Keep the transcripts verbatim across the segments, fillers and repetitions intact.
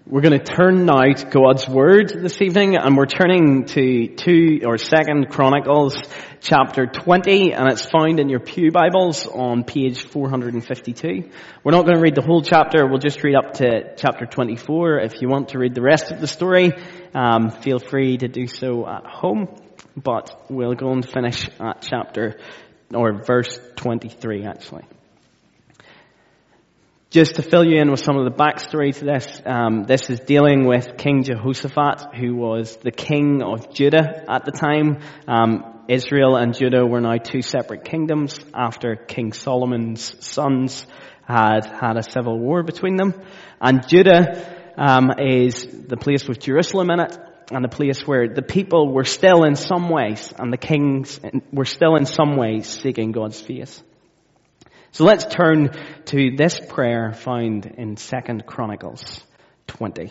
We're going to turn now to God's Word this evening, and we're turning to two or Second Chronicles chapter twenty, and it's found in your Pew Bibles on page four hundred fifty-two. We're not going to read the whole chapter, we'll just read up to chapter twenty-four. If you want to read the rest of the story, um, feel free to do so at home, but we'll go and finish at chapter, or verse twenty-three actually. Just to fill you in with some of the backstory to this, um, this is dealing with King Jehoshaphat, who was the king of Judah at the time. Um, Israel and Judah were now two separate kingdoms after King Solomon's sons had had a civil war between them. And Judah um, is the place with Jerusalem in it, and the place where the people were still in some ways, and the kings were still in some ways seeking God's face. So let's turn to this prayer found in Second Chronicles twenty.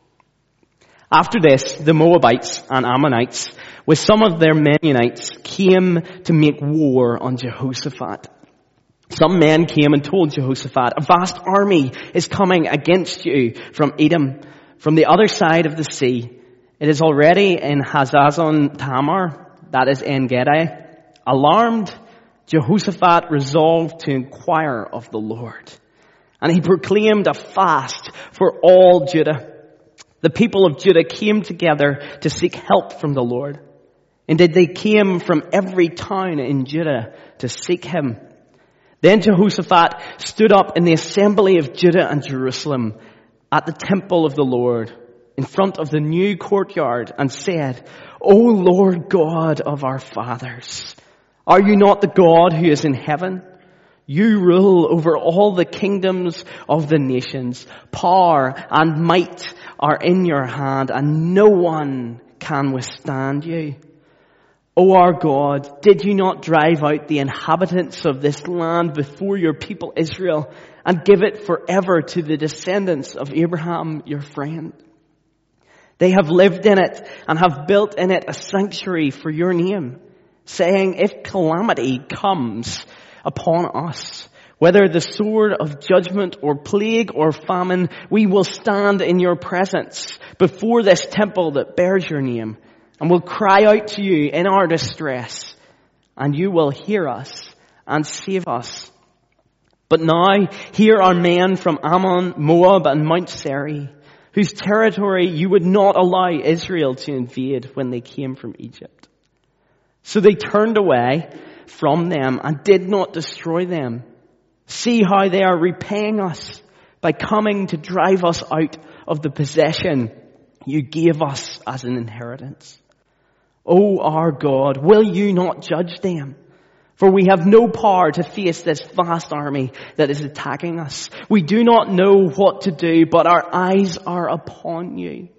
After this, the Moabites and Ammonites, with some of their Mennonites, came to make war on Jehoshaphat. Some men came and told Jehoshaphat, "A vast army is coming against you from Edom, from the other side of the sea. It is already in Hazazon Tamar, that is En Gedi." Alarmed, Jehoshaphat resolved to inquire of the Lord, and he proclaimed a fast for all Judah. The people of Judah came together to seek help from the Lord. Indeed, they came from every town in Judah to seek him. Then Jehoshaphat stood up in the assembly of Judah and Jerusalem at the temple of the Lord in front of the new courtyard and said, "O Lord God of our fathers, are you not the God who is in heaven? You rule over all the kingdoms of the nations. Power and might are in your hand, and no one can withstand you. O our God, did you not drive out the inhabitants of this land before your people Israel and give it forever to the descendants of Abraham, your friend? They have lived in it and have built in it a sanctuary for your name, saying, if calamity comes upon us, whether the sword of judgment or plague or famine, we will stand in your presence before this temple that bears your name, and will cry out to you in our distress, and you will hear us and save us. But now here are men from Ammon, Moab, and Mount Seir, whose territory you would not allow Israel to invade when they came from Egypt." So they turned away from them and did not destroy them. See how they are repaying us by coming to drive us out of the possession you gave us as an inheritance. O our God, will you not judge them? For we have no power to face this vast army that is attacking us. We do not know what to do, but our eyes are upon you.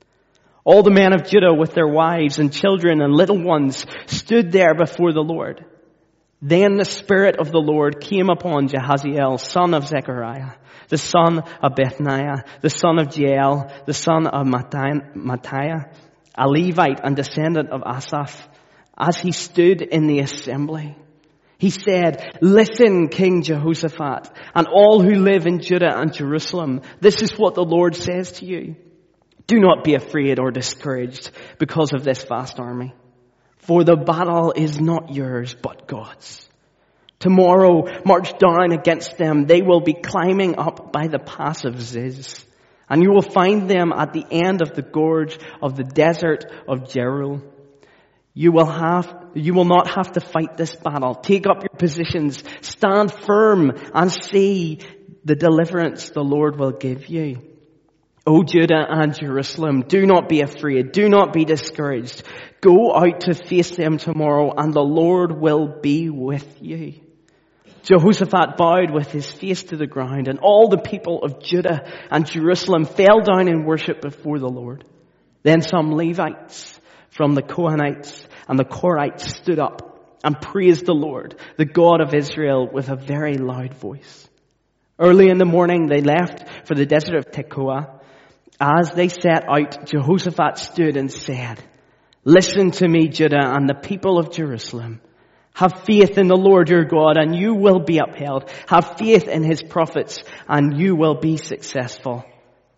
All the men of Judah with their wives and children and little ones stood there before the Lord. Then the Spirit of the Lord came upon Jahaziel, son of Zechariah, the son of Bethaniah, the son of Jael, the son of Matthiah, a Levite and descendant of Asaph, as he stood in the assembly. He said, "Listen, King Jehoshaphat, and all who live in Judah and Jerusalem, this is what the Lord says to you. Do not be afraid or discouraged because of this vast army, for the battle is not yours but God's. Tomorrow march down against them. They will be climbing up by the pass of Ziz, and you will find them at the end of the gorge of the desert of Jeruel. You will have, you will not have to fight this battle. Take up your positions, stand firm, and see the deliverance the Lord will give you. O Judah and Jerusalem, do not be afraid. Do not be discouraged. Go out to face them tomorrow, and the Lord will be with you." Jehoshaphat bowed with his face to the ground, and all the people of Judah and Jerusalem fell down in worship before the Lord. Then some Levites from the Kohenites and the Korites stood up and praised the Lord, the God of Israel, with a very loud voice. Early in the morning they left for the desert of Tekoa. As they set out, Jehoshaphat stood and said, "Listen to me, Judah and the people of Jerusalem. Have faith in the Lord your God, and you will be upheld. Have faith in his prophets, and you will be successful.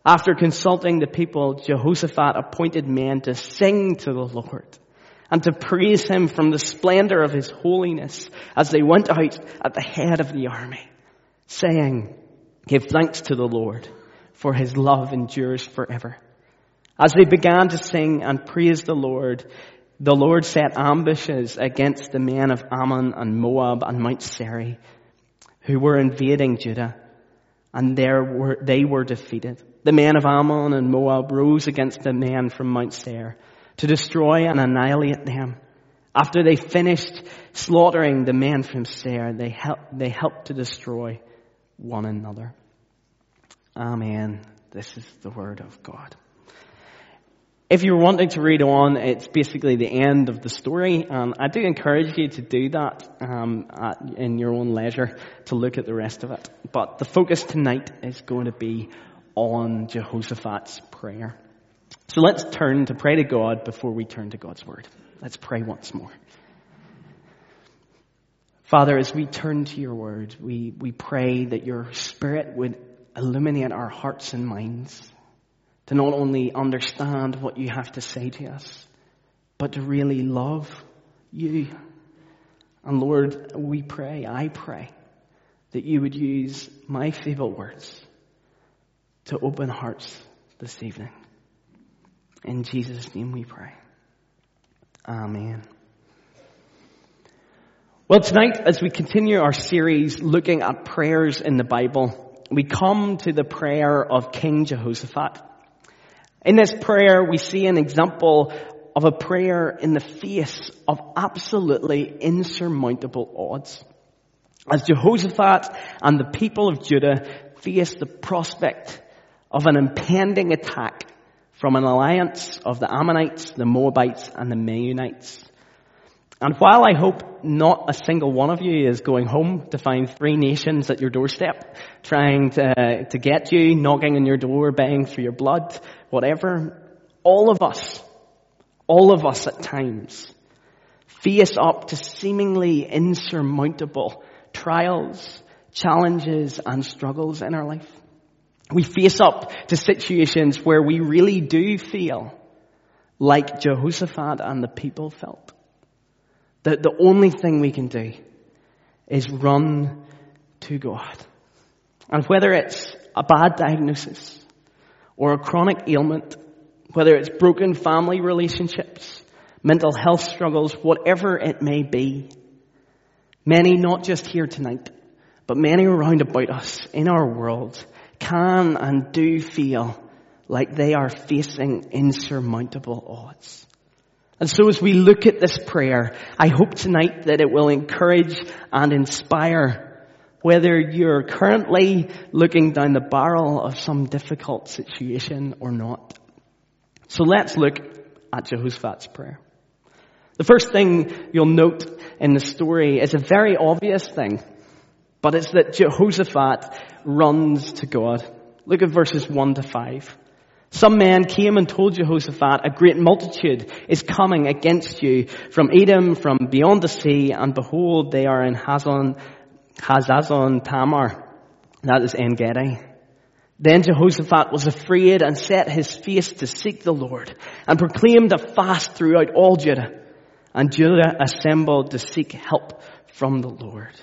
After consulting the people, Jehoshaphat appointed men to sing to the Lord and to praise him from the splendor of his holiness as they went out at the head of the army, saying, "Give thanks to the Lord, for his love endures forever." As they began to sing and praise the Lord, the Lord set ambushes against the men of Ammon and Moab and Mount Seir, who were invading Judah, and there were, they were defeated. The men of Ammon and Moab rose against the men from Mount Seir to destroy and annihilate them. After they finished slaughtering the men from Seir, they helped, they helped to destroy one another. Amen. This is the word of God. If you're wanting to read on, it's basically the end of the story, and I do encourage you to do that um, at, in your own leisure, to look at the rest of it. But the focus tonight is going to be on Jehoshaphat's prayer. So let's turn to pray to God before we turn to God's word. Let's pray once more. Father, as we turn to your word, we, we pray that your Spirit would illuminate our hearts and minds to not only understand what you have to say to us, but to really love you. And Lord, we pray, I pray, that you would use my feeble words to open hearts this evening. In Jesus' name we pray. Amen. Well, tonight, as we continue our series looking at prayers in the Bible, we come to the prayer of King Jehoshaphat. In this prayer, we see an example of a prayer in the face of absolutely insurmountable odds. As Jehoshaphat and the people of Judah faced the prospect of an impending attack from an alliance of the Ammonites, the Moabites, and the Meunites. And while I hope not a single one of you is going home to find three nations at your doorstep, trying to, to get you, knocking on your door, begging for your blood, whatever, all of us, all of us at times, face up to seemingly insurmountable trials, challenges, and struggles in our life. We face up to situations where we really do feel like Jehoshaphat and the people felt. That the only thing we can do is run to God. And whether it's a bad diagnosis or a chronic ailment, whether it's broken family relationships, mental health struggles, whatever it may be, many, not just here tonight, but many around about us in our world can and do feel like they are facing insurmountable odds. And so as we look at this prayer, I hope tonight that it will encourage and inspire, whether you're currently looking down the barrel of some difficult situation or not. So let's look at Jehoshaphat's prayer. The first thing you'll note in the story is a very obvious thing, but it's that Jehoshaphat runs to God. Look at verses one to five. Some men came and told Jehoshaphat, "A great multitude is coming against you from Edom, from beyond the sea, and behold, they are in Hazon, Hazazon Tamar," that is En-gedi. Then Jehoshaphat was afraid and set his face to seek the Lord, and proclaimed a fast throughout all Judah. And Judah assembled to seek help from the Lord.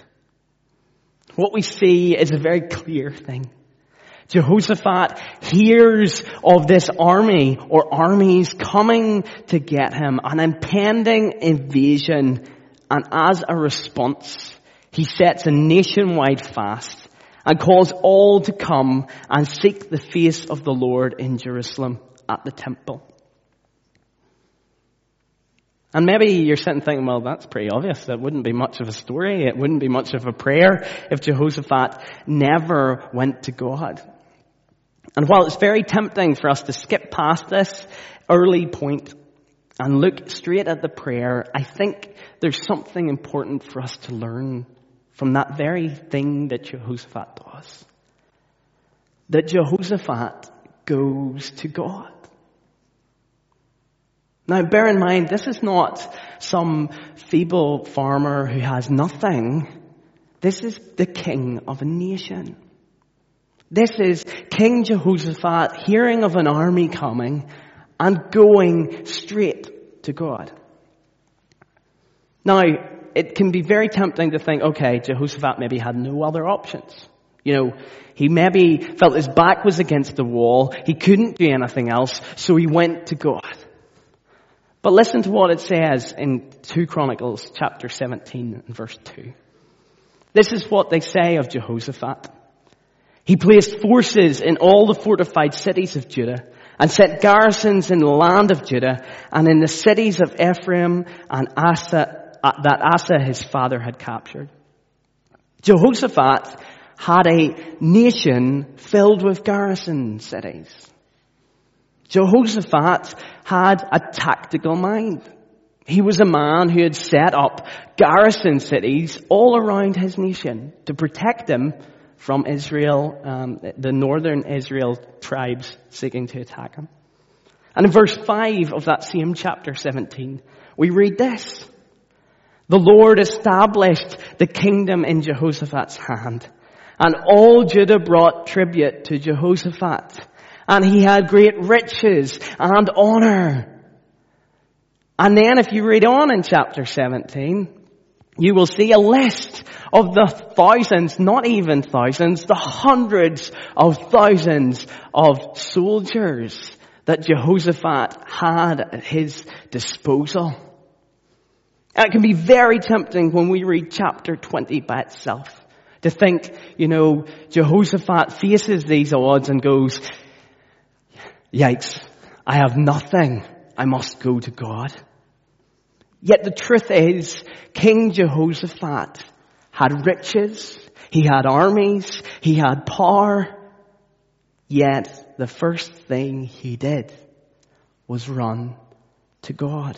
What we see is a very clear thing. Jehoshaphat hears of this army or armies coming to get him, an impending invasion, and as a response, he sets a nationwide fast and calls all to come and seek the face of the Lord in Jerusalem at the temple. And maybe you're sitting thinking, well, that's pretty obvious. That wouldn't be much of a story. It wouldn't be much of a prayer if Jehoshaphat never went to God. And while it's very tempting for us to skip past this early point and look straight at the prayer, I think there's something important for us to learn from that very thing that Jehoshaphat does. That Jehoshaphat goes to God. Now, bear in mind, this is not some feeble farmer who has nothing. This is the king of a nation. This is King Jehoshaphat hearing of an army coming and going straight to God. Now, it can be very tempting to think, okay, Jehoshaphat maybe had no other options. You know, he maybe felt his back was against the wall. He couldn't do anything else, so he went to God. But listen to what it says in Second Chronicles chapter seventeen and verse two. This is what they say of Jehoshaphat. He placed forces in all the fortified cities of Judah and set garrisons in the land of Judah and in the cities of Ephraim and Asa, uh, that Asa his father had captured. Jehoshaphat had a nation filled with garrison cities. Jehoshaphat had a tactical mind. He was a man who had set up garrison cities all around his nation to protect him from Israel, um, the northern Israel tribes seeking to attack him. And in verse five of that same chapter seventeen, we read this. The Lord established the kingdom in Jehoshaphat's hand, and all Judah brought tribute to Jehoshaphat, and he had great riches and honor. And then if you read on in chapter seventeen, you will see a list of the thousands, not even thousands, the hundreds of thousands of soldiers that Jehoshaphat had at his disposal. And it can be very tempting when we read chapter twenty by itself to think, you know, Jehoshaphat faces these odds and goes, yikes, I have nothing. I must go to God. Yet the truth is, King Jehoshaphat had riches, he had armies, he had power, yet the first thing he did was run to God.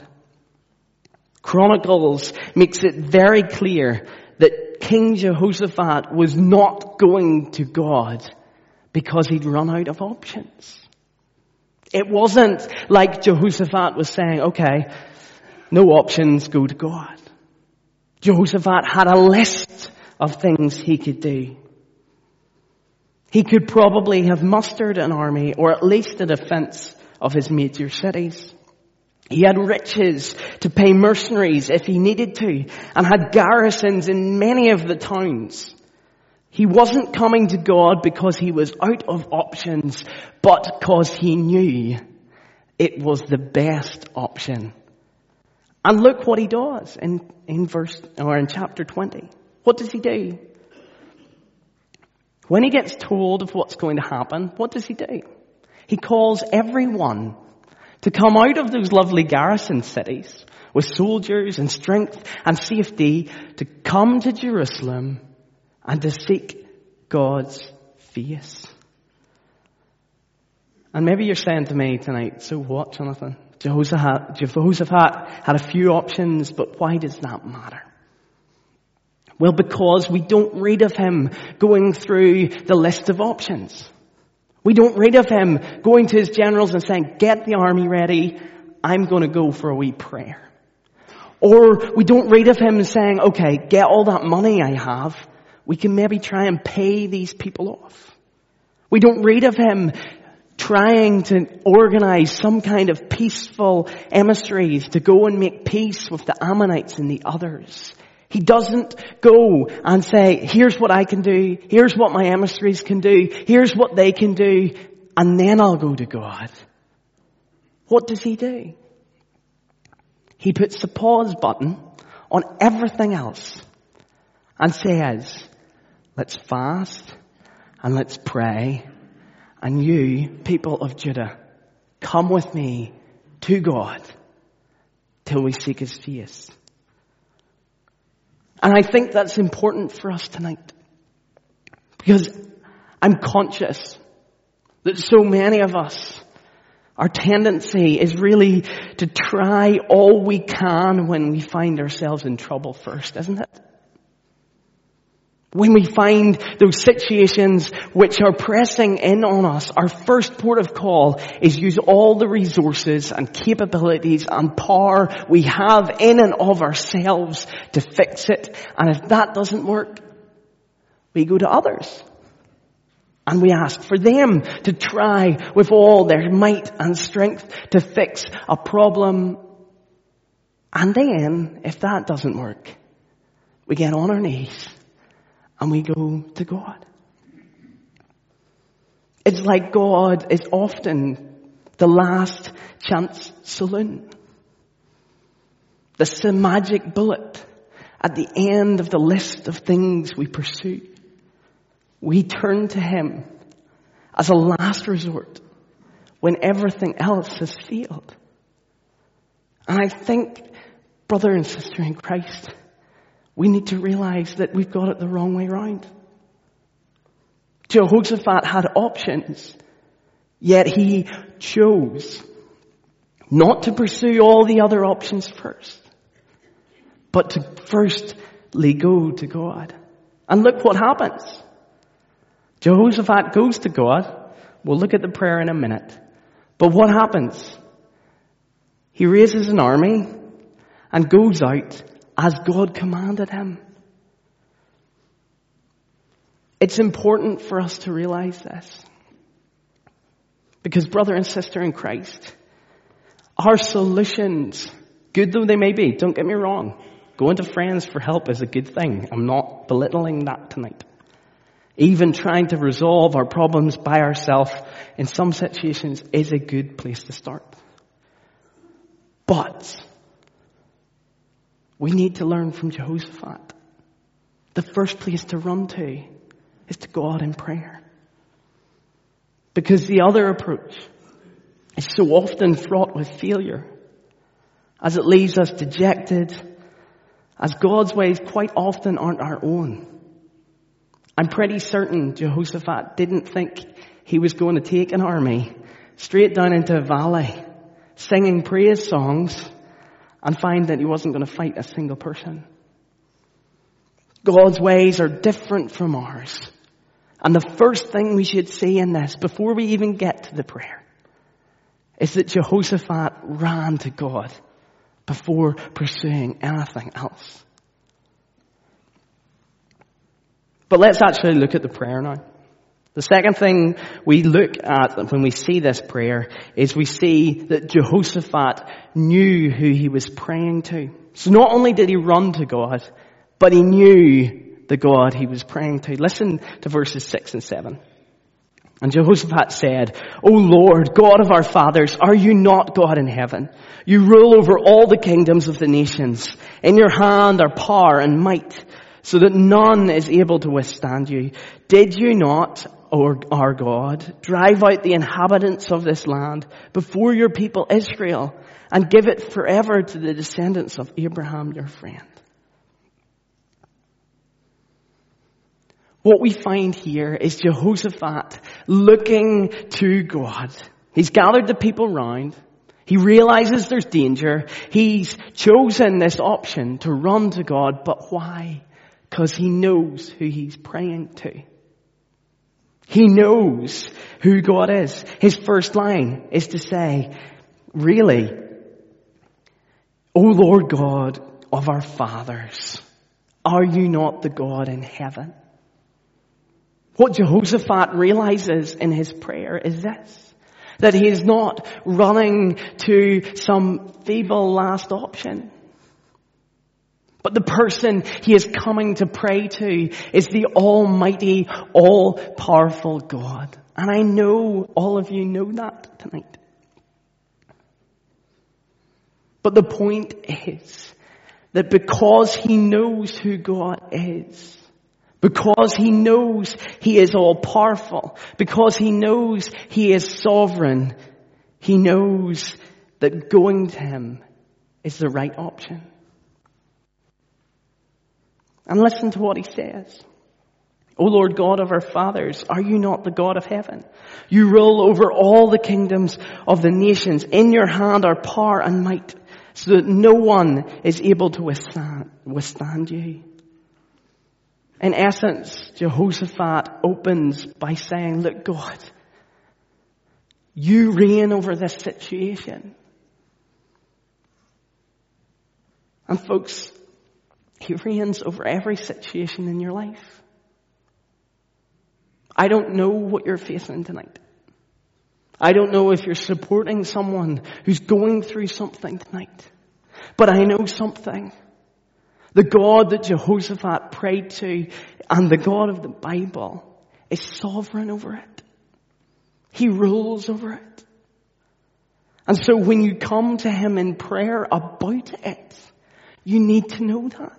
Chronicles makes it very clear that King Jehoshaphat was not going to God because he'd run out of options. It wasn't like Jehoshaphat was saying, okay, no options, go to God. Jehoshaphat had a list of things he could do. He could probably have mustered an army or at least a defense of his major cities. He had riches to pay mercenaries if he needed to and had garrisons in many of the towns. He wasn't coming to God because he was out of options, but because he knew it was the best option. And look what he does in, in verse, or in chapter twenty. What does he do? When he gets told of what's going to happen, what does he do? He calls everyone to come out of those lovely garrison cities with soldiers and strength and safety to come to Jerusalem and to seek God's face. And maybe you're saying to me tonight, so what, Jonathan? Jehoshaphat, Jehoshaphat had a few options, but why does that matter? Well, because we don't read of him going through the list of options. We don't read of him going to his generals and saying, get the army ready, I'm going to go for a wee prayer. Or we don't read of him saying, okay, get all that money I have, we can maybe try and pay these people off. We don't read of him trying to organize some kind of peaceful emissaries to go and make peace with the Ammonites and the others. He doesn't go and say, here's what I can do, here's what my emissaries can do, here's what they can do, and then I'll go to God. What does he do? He puts the pause button on everything else and says, let's fast and let's pray. And you, people of Judah, come with me to God till we seek his face. And I think that's important for us tonight. Because I'm conscious that so many of us, our tendency is really to try all we can when we find ourselves in trouble first, isn't it? When we find those situations which are pressing in on us, our first port of call is use all the resources and capabilities and power we have in and of ourselves to fix it. And if that doesn't work, we go to others. And we ask for them to try with all their might and strength to fix a problem. And then, if that doesn't work, we get on our knees and we go to God. It's like God is often the last chance saloon. The magic bullet at the end of the list of things we pursue. We turn to Him as a last resort when everything else has failed. And I think, brother and sister in Christ, we need to realize that we've got it the wrong way round. Jehoshaphat had options, yet he chose not to pursue all the other options first, but to firstly go to God. And look what happens. Jehoshaphat goes to God. We'll look at the prayer in a minute. But what happens? He raises an army and goes out as God commanded him. It's important for us to realize this. Because brother and sister in Christ, our solutions, good though they may be, don't get me wrong, going to friends for help is a good thing. I'm not belittling that tonight. Even trying to resolve our problems by ourselves in some situations is a good place to start. But we need to learn from Jehoshaphat. The first place to run to is to God in prayer. Because the other approach is so often fraught with failure, as it leaves us dejected, as God's ways quite often aren't our own. I'm pretty certain Jehoshaphat didn't think he was going to take an army straight down into a valley, singing praise songs, and find that he wasn't going to fight a single person. God's ways are different from ours. And the first thing we should see in this, before we even get to the prayer, is that Jehoshaphat ran to God before pursuing anything else. But let's actually look at the prayer now. The second thing we look at when we see this prayer is we see that Jehoshaphat knew who he was praying to. So not only did he run to God, but he knew the God he was praying to. Listen to verses six and seven. And Jehoshaphat said, O Lord, God of our fathers, are you not God in heaven? You rule over all the kingdoms of the nations. In your hand are power and might, so that none is able to withstand you. Did you not, O our God, drive out the inhabitants of this land before your people Israel and give it forever to the descendants of Abraham your friend? What we find here is Jehoshaphat looking to God. He's gathered the people round. He realizes there's danger. He's chosen this option to run to God. But why? Because he knows who he's praying to. He knows who God is. His first line is to say, really, O Lord God of our fathers, are you not the God in heaven? What Jehoshaphat realizes in his prayer is this, that he is not running to some feeble last option. But the person he is coming to pray to is the almighty, all-powerful God. And I know all of you know that tonight. But the point is that because he knows who God is, because he knows he is all-powerful, because he knows he is sovereign, he knows that going to him is the right option. And listen to what he says. O Lord God of our fathers, are you not the God of heaven? You rule over all the kingdoms of the nations. In your hand are power and might, so that no one is able to withstand, withstand you. In essence, Jehoshaphat opens by saying, look, God, you reign over this situation. And folks, he reigns over every situation in your life. I don't know what you're facing tonight. I don't know if you're supporting someone who's going through something tonight. But I know something. The God that Jehoshaphat prayed to and the God of the Bible is sovereign over it. He rules over it. And so when you come to him in prayer about it, you need to know that.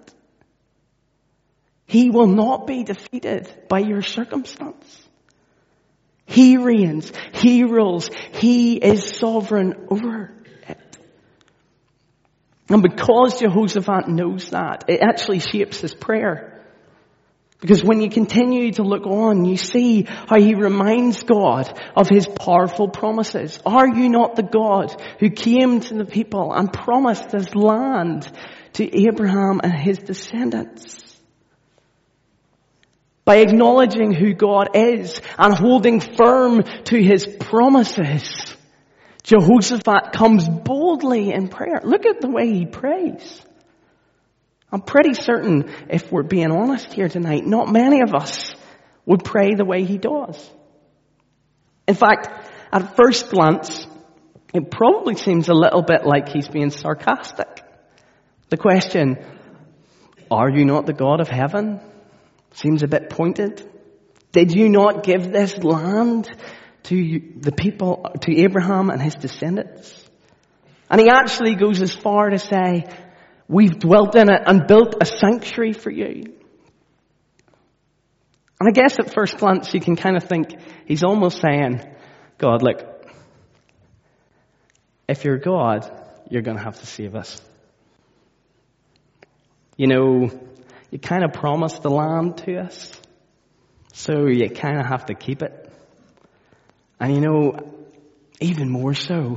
He will not be defeated by your circumstance. He reigns. He rules. He is sovereign over it. And because Jehoshaphat knows that, it actually shapes his prayer. Because when you continue to look on, you see how he reminds God of his powerful promises. Are you not the God who came to the people and promised this land to Abraham and his descendants? By acknowledging who God is and holding firm to his promises, Jehoshaphat comes boldly in prayer. Look at the way he prays. I'm pretty certain, if we're being honest here tonight, not many of us would pray the way he does. In fact, at first glance, it probably seems a little bit like he's being sarcastic. The question, are you not the God of heaven? Seems a bit pointed. Did you not give this land to the people, to Abraham and his descendants? And he actually goes as far to say, we've dwelt in it and built a sanctuary for you. And I guess at first glance you can kind of think he's almost saying, God, look, if you're God, you're going to have to save us. You know, you kind of promised the land to us, so you kind of have to keep it. And you know, even more so,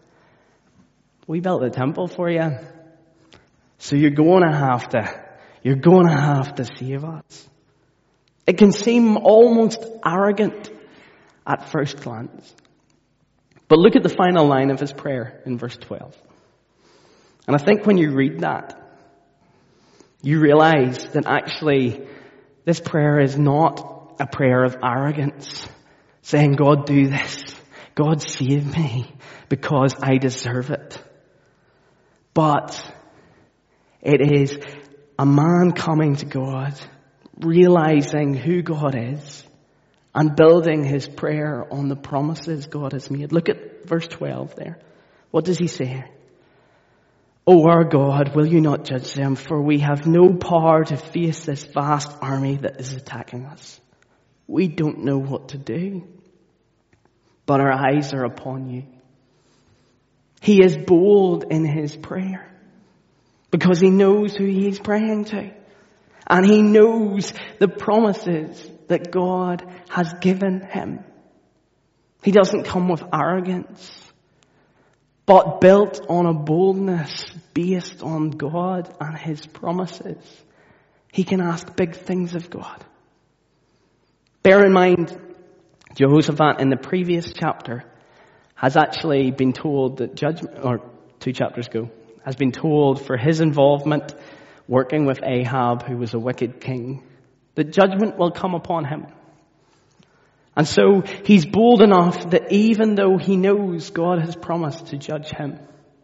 we built the temple for you, so you're going to have to, you're going to have to save us. It can seem almost arrogant at first glance. But look at the final line of his prayer in verse twelve. And I think when you read that, you realize that actually this prayer is not a prayer of arrogance, saying, God, do this. God, save me because I deserve it. But it is a man coming to God, realizing who God is, and building his prayer on the promises God has made. Look at verse twelve there. What does he say? O our God, will you not judge them? For we have no power to face this vast army that is attacking us. We don't know what to do, but our eyes are upon you. He is bold in his prayer because he knows who he's praying to. And he knows the promises that God has given him. He doesn't come with arrogance, but built on a boldness based on God and his promises. He can ask big things of God. Bear in mind, Jehoshaphat in the previous chapter has actually been told that judgment, or two chapters ago, has been told for his involvement working with Ahab, who was a wicked king, that judgment will come upon him. And so he's bold enough that even though he knows God has promised to judge him,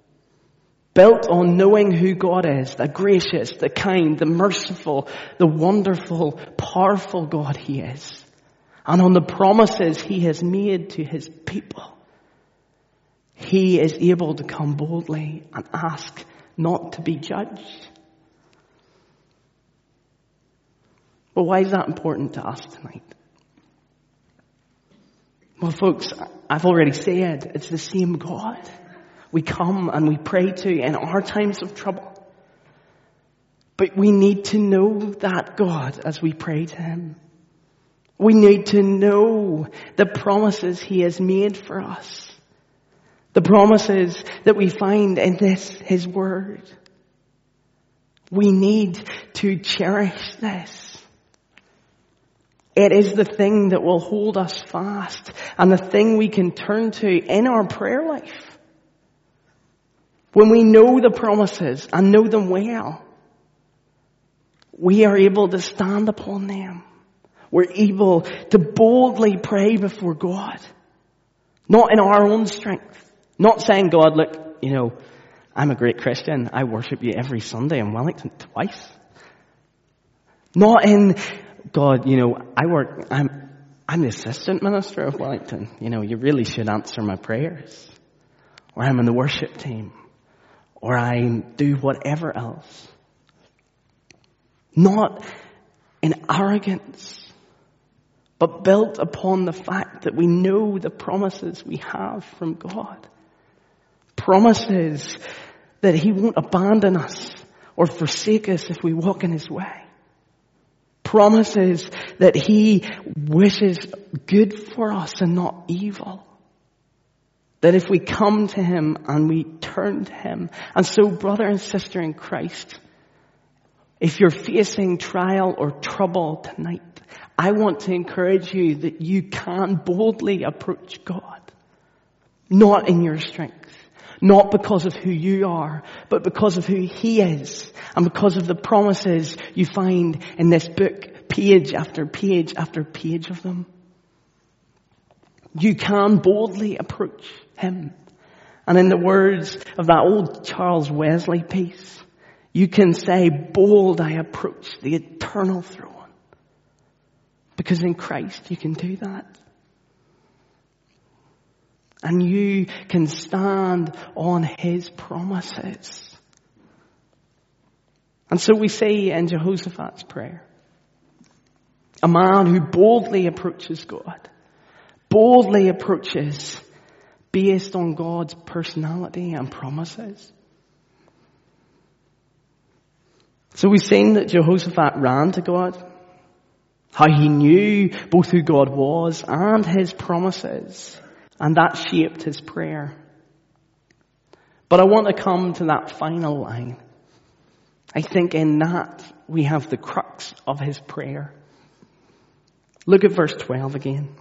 built on knowing who God is, the gracious, the kind, the merciful, the wonderful, powerful God he is, and on the promises he has made to his people, he is able to come boldly and ask not to be judged. But why is that important to us tonight? Well, folks, I've already said it's the same God we come and we pray to in our times of trouble. But we need to know that God as we pray to him. We need to know the promises he has made for us. The promises that we find in this, his word. We need to cherish this. It is the thing that will hold us fast and the thing we can turn to in our prayer life. When we know the promises and know them well, we are able to stand upon them. We're able to boldly pray before God. Not in our own strength. Not saying, God, look, you know, I'm a great Christian. I worship you every Sunday in Wellington twice. Not in, God, you know, I work, I'm, I'm the assistant minister of Wellington. You know, you really should answer my prayers. Or I'm in the worship team. Or I do whatever else. Not in arrogance, but built upon the fact that we know the promises we have from God. Promises that He won't abandon us or forsake us if we walk in His way. Promises that He wishes good for us and not evil. That if we come to Him and we turn to Him. And so, brother and sister in Christ, if you're facing trial or trouble tonight, I want to encourage you that you can boldly approach God. Not in your strength. Not because of who you are, but because of who He is. And because of the promises you find in this book, page after page after page of them. You can boldly approach Him. And in the words of that old Charles Wesley piece, you can say, bold I approach the eternal throne. Because in Christ you can do that. And you can stand on His promises. And so we see in Jehoshaphat's prayer, a man who boldly approaches God, boldly approaches based on God's personality and promises. So we've seen that Jehoshaphat ran to God, how he knew both who God was and His promises, and that shaped his prayer. But I want to come to that final line. I think in that we have the crux of his prayer. Look at verse twelve again.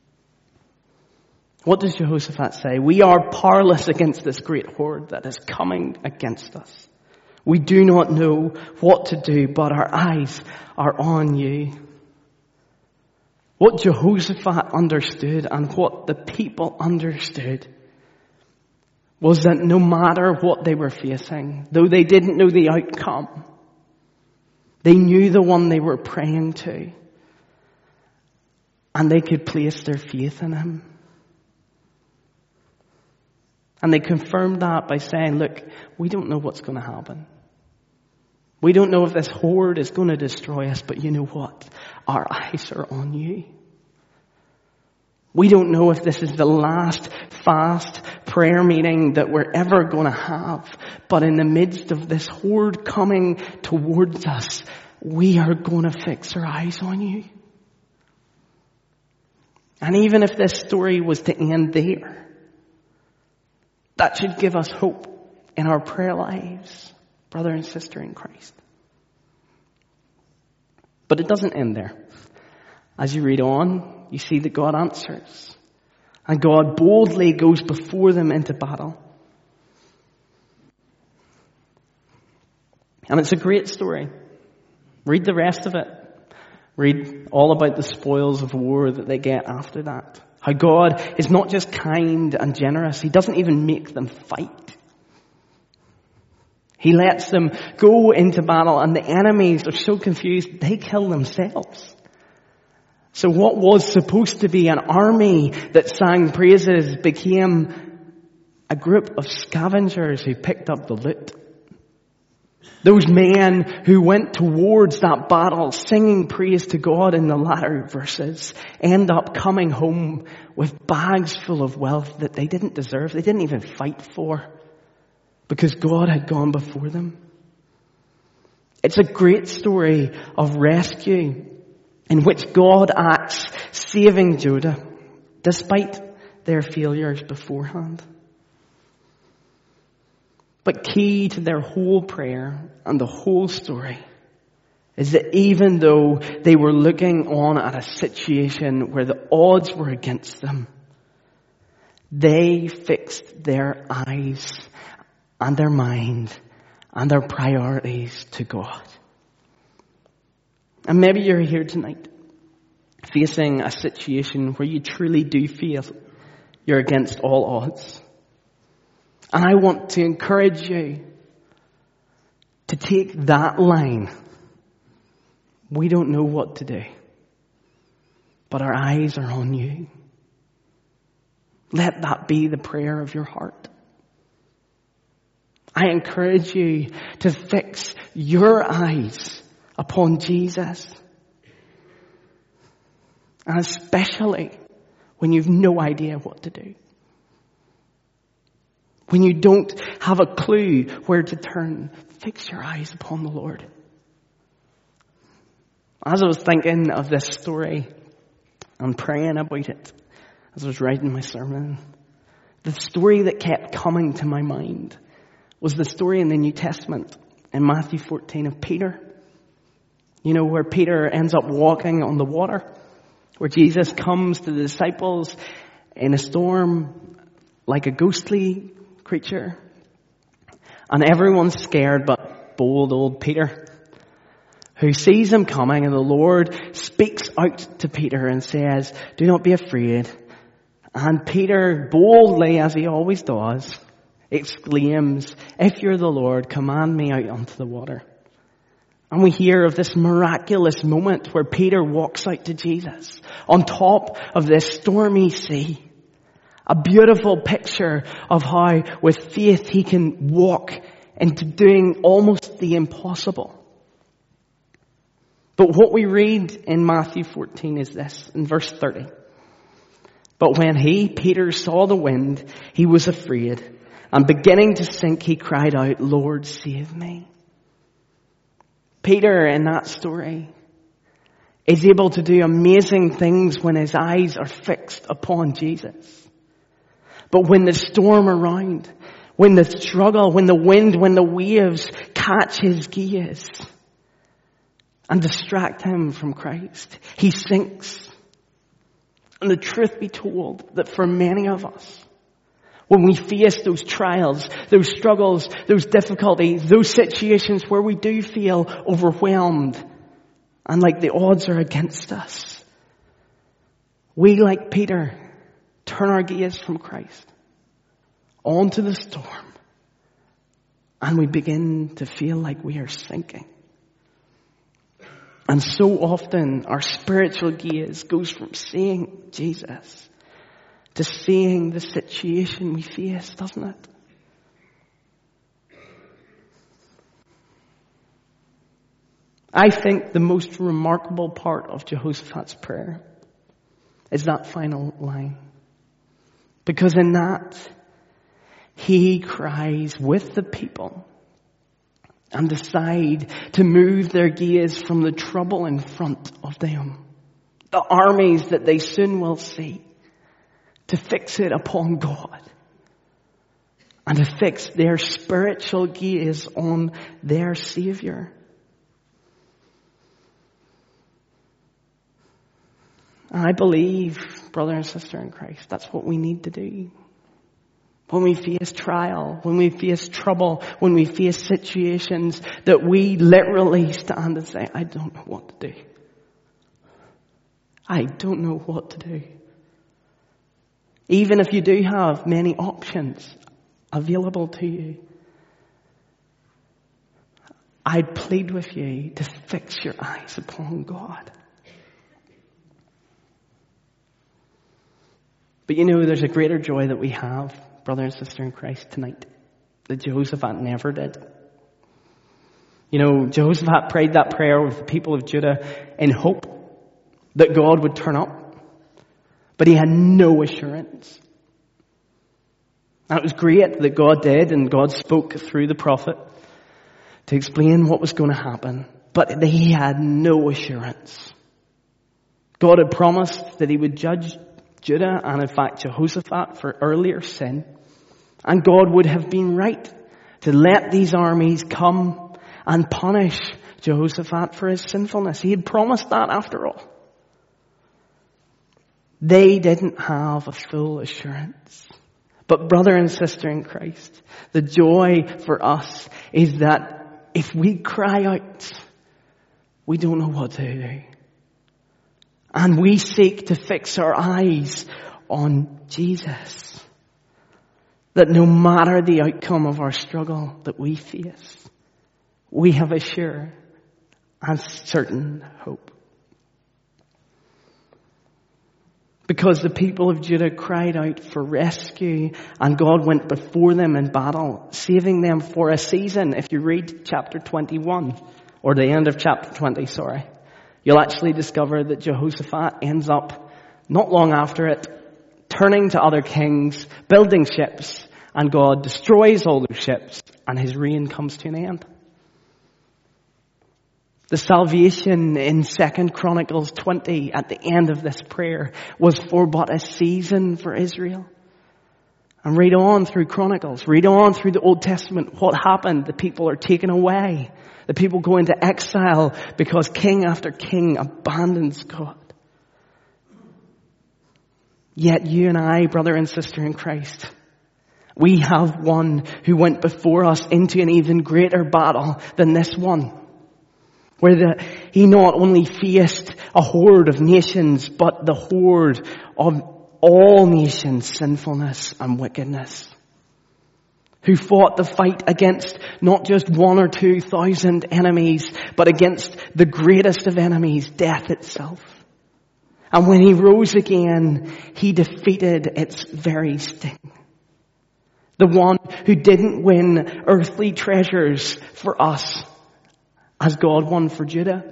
What does Jehoshaphat say? We are powerless against this great horde that is coming against us. We do not know what to do, but our eyes are on you. What Jehoshaphat understood and what the people understood was that no matter what they were facing, though they didn't know the outcome, they knew the one they were praying to, and they could place their faith in Him. And they confirmed that by saying, look, we don't know what's going to happen. We don't know if this horde is going to destroy us, but you know what? Our eyes are on you. We don't know if this is the last fast prayer meeting that we're ever going to have, but in the midst of this horde coming towards us, we are going to fix our eyes on you. And even if this story was to end there, that should give us hope in our prayer lives, brother and sister in Christ. But it doesn't end there. As you read on, you see that God answers. And God boldly goes before them into battle. And it's a great story. Read the rest of it. Read all about the spoils of war that they get after that. How God is not just kind and generous. He doesn't even make them fight. He lets them go into battle, and the enemies are so confused they kill themselves. So what was supposed to be an army that sang praises became a group of scavengers who picked up the loot. Those men who went towards that battle singing praise to God in the latter verses end up coming home with bags full of wealth that they didn't deserve. They didn't even fight for, because God had gone before them. It's a great story of rescue in which God acts, saving Judah despite their failures beforehand. But key to their whole prayer and the whole story is that even though they were looking on at a situation where the odds were against them, they fixed their eyes and their mind and their priorities to God. And maybe you're here tonight facing a situation where you truly do feel you're against all odds. And I want to encourage you to take that line. We don't know what to do, but our eyes are on you. Let that be the prayer of your heart. I encourage you to fix your eyes upon Jesus. And especially when you've no idea what to do. When you don't have a clue where to turn, fix your eyes upon the Lord. As I was thinking of this story and praying about it, as I was writing my sermon, the story that kept coming to my mind was the story in the New Testament in Matthew fourteen of Peter. You know, where Peter ends up walking on the water, where Jesus comes to the disciples in a storm like a ghostly creature. And everyone's scared but bold old Peter, who sees him coming, and the Lord speaks out to Peter and says, "Do not be afraid." And Peter, boldly as he always does, exclaims, "If you're the Lord, command me out onto the water." And we hear of this miraculous moment where Peter walks out to Jesus on top of this stormy sea. A beautiful picture of how with faith he can walk into doing almost the impossible. But what we read in Matthew fourteen is this, in verse thirty. "But when he, Peter, saw the wind, he was afraid, and beginning to sink, he cried out, 'Lord, save me.'" Peter, in that story, is able to do amazing things when his eyes are fixed upon Jesus. But when the storm around, when the struggle, when the wind, when the waves catch his gaze and distract him from Christ, he sinks. And the truth be told, that for many of us, when we face those trials, those struggles, those difficulties, those situations where we do feel overwhelmed and like the odds are against us, we, like Peter, turn our gaze from Christ onto the storm, and we begin to feel like we are sinking. And so often our spiritual gaze goes from seeing Jesus to seeing the situation we face, doesn't it? I think the most remarkable part of Jehoshaphat's prayer is that final line. Because in that, he cries with the people and decide to move their gaze from the trouble in front of them, the armies that they soon will see, to fix it upon God and to fix their spiritual gaze on their Savior. And I believe, brother and sister in Christ, that's what we need to do. When we face trial, when we face trouble, when we face situations, that we literally stand and say, "I don't know what to do. I don't know what to do." Even if you do have many options available to you, I'd plead with you to fix your eyes upon God. But you know, there's a greater joy that we have, brother and sister in Christ, tonight, that Jehoshaphat never did. You know, Jehoshaphat prayed that prayer with the people of Judah in hope that God would turn up. But he had no assurance. And it was great that God did, and God spoke through the prophet to explain what was going to happen. But he had no assurance. God had promised that he would judge Judah and in fact Jehoshaphat for earlier sin. And God would have been right to let these armies come and punish Jehoshaphat for his sinfulness. He had promised that after all. They didn't have a full assurance. But brother and sister in Christ, the joy for us is that if we cry out, we don't know what to do. And we seek to fix our eyes on Jesus. That no matter the outcome of our struggle that we face, we have a sure and certain hope. Because the people of Judah cried out for rescue, and God went before them in battle, saving them for a season. If you read chapter twenty-one, or the end of chapter twenty, sorry, you'll actually discover that Jehoshaphat ends up, not long after it, turning to other kings, building ships, and God destroys all those ships, and his reign comes to an end. The salvation in Second Chronicles twenty at the end of this prayer was for but a season for Israel. And read on through Chronicles, read on through the Old Testament. What happened? The people are taken away. The people go into exile because king after king abandons God. Yet you and I, brother and sister in Christ, we have one who went before us into an even greater battle than this one. Where the, he not only faced a horde of nations, but the horde of all nations' sinfulness and wickedness. Who fought the fight against not just one or two thousand enemies, but against the greatest of enemies, death itself. And when he rose again, he defeated its very sting. The one who didn't win earthly treasures for us, as God won for Judah.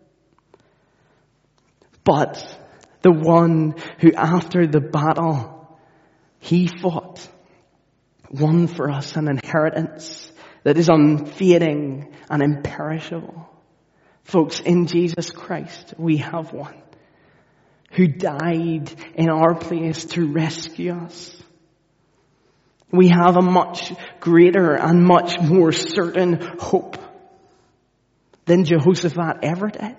But the one who after the battle he fought, won for us an inheritance that is unfading and imperishable. Folks, in Jesus Christ we have one who died in our place to rescue us. We have a much greater and much more certain hope than Jehoshaphat ever did.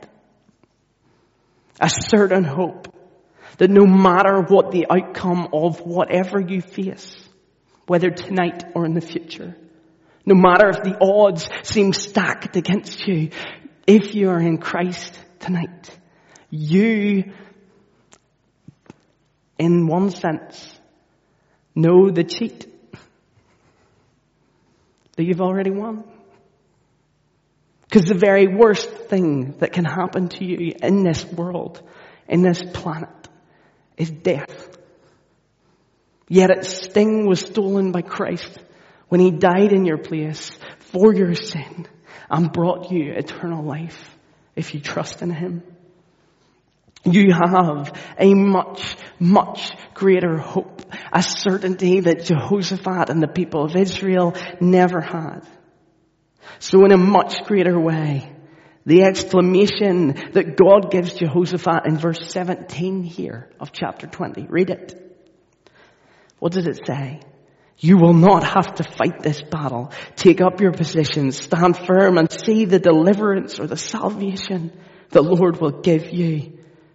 A certain hope that no matter what the outcome of whatever you face, whether tonight or in the future, no matter if the odds seem stacked against you, if you are in Christ tonight, you, in one sense, know the cheat that you've already won. Because the very worst thing that can happen to you in this world, in this planet, is death. Yet its sting was stolen by Christ when he died in your place for your sin and brought you eternal life if you trust in him. You have a much, much greater hope, a certainty that Jehoshaphat and the people of Israel never had. So in a much greater way, the exclamation that God gives Jehoshaphat in verse seventeen here of chapter twenty. Read it. What does it say? You will not have to fight this battle. Take up your positions, stand firm, and see the deliverance or the salvation the Lord will give you.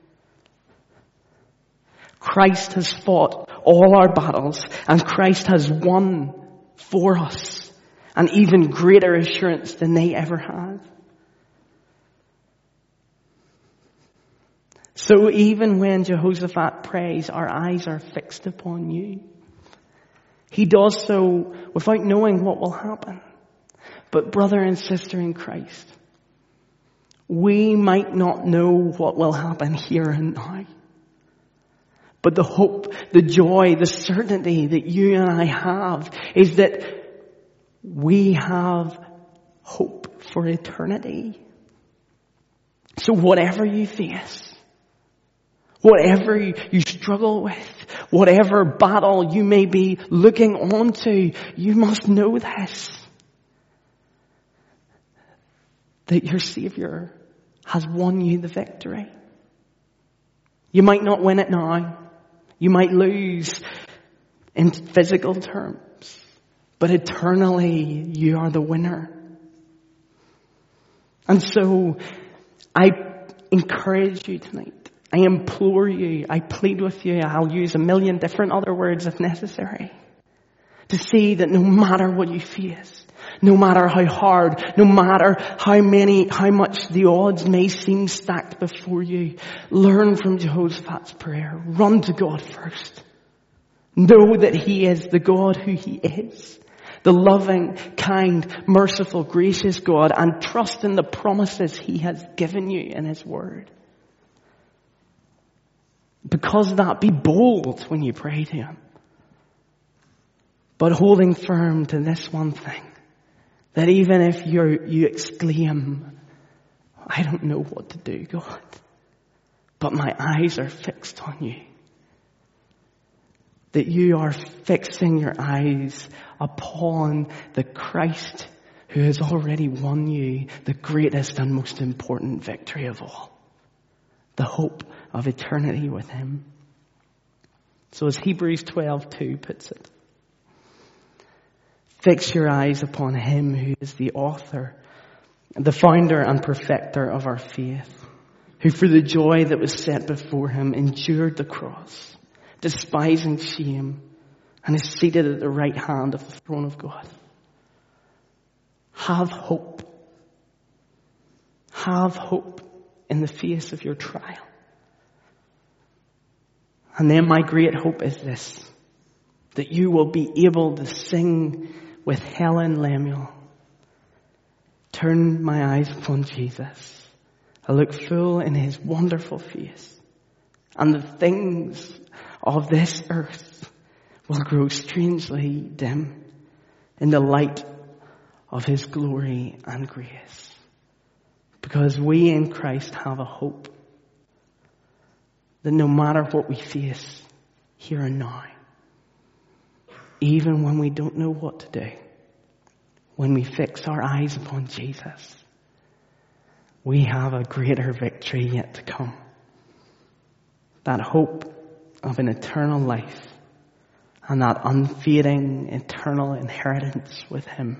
Christ has fought all our battles, and Christ has won for us. An even greater assurance than they ever had. So even when Jehoshaphat prays, our eyes are fixed upon you. He does so without knowing what will happen. But brother and sister in Christ, we might not know what will happen here and now. But the hope, the joy, the certainty that you and I have is that we have hope for eternity. So whatever you face, whatever you struggle with, whatever battle you may be looking onto, you must know this. That your Savior has won you the victory. You might not win it now. You might lose in physical terms. But eternally, you are the winner. And so, I encourage you tonight. I implore you. I plead with you. I'll use a million different other words if necessary. To see that no matter what you face, No matter how hard, no matter how many, how much the odds may seem stacked before you, learn from Jehoshaphat's prayer. Run to God first. Know that He is the God who He is. The loving, kind, merciful, gracious God, and trust in the promises He has given you in His Word. Because of that, be bold when you pray to Him. But holding firm to this one thing, that even if you you exclaim, I don't know what to do, God, but my eyes are fixed on you. That you are fixing your eyes upon the Christ who has already won you the greatest and most important victory of all. The hope of eternity with Him. So as Hebrews twelve two puts it, fix your eyes upon Him who is the author, the founder and perfecter of our faith, who for the joy that was set before Him endured the cross, despising shame, and is seated at the right hand of the throne of God. Have hope. Have hope in the face of your trial. And then my great hope is this, that you will be able to sing with Helen Lemuel, turn my eyes upon Jesus. I look full in His wonderful face, and the things of this earth will grow strangely dim in the light of His glory and grace. Because we in Christ have a hope that no matter what we face here and now, even when we don't know what to do, when we fix our eyes upon Jesus, we have a greater victory yet to come. That hope of an eternal life and that unfading eternal inheritance with Him.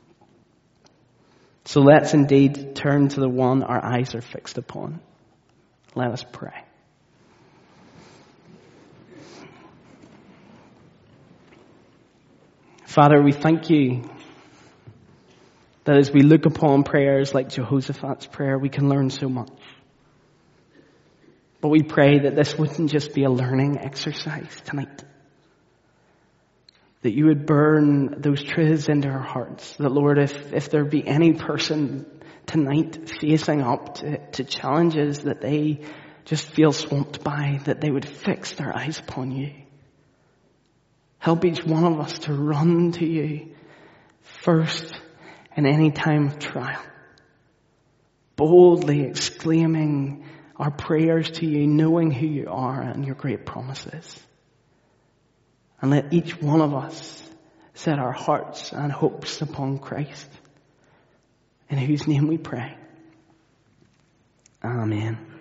So let's indeed turn to the one our eyes are fixed upon. Let us pray. Father, we thank You that as we look upon prayers like Jehoshaphat's prayer, we can learn so much. But we pray that this wouldn't just be a learning exercise tonight. That You would burn those truths into our hearts. That, Lord, if, if there be any person tonight facing up to, to challenges that they just feel swamped by, that they would fix their eyes upon You. Help each one of us to run to You first in any time of trial. Boldly exclaiming our prayers to You, knowing who You are and Your great promises. And let each one of us set our hearts and hopes upon Christ, in whose name we pray. Amen.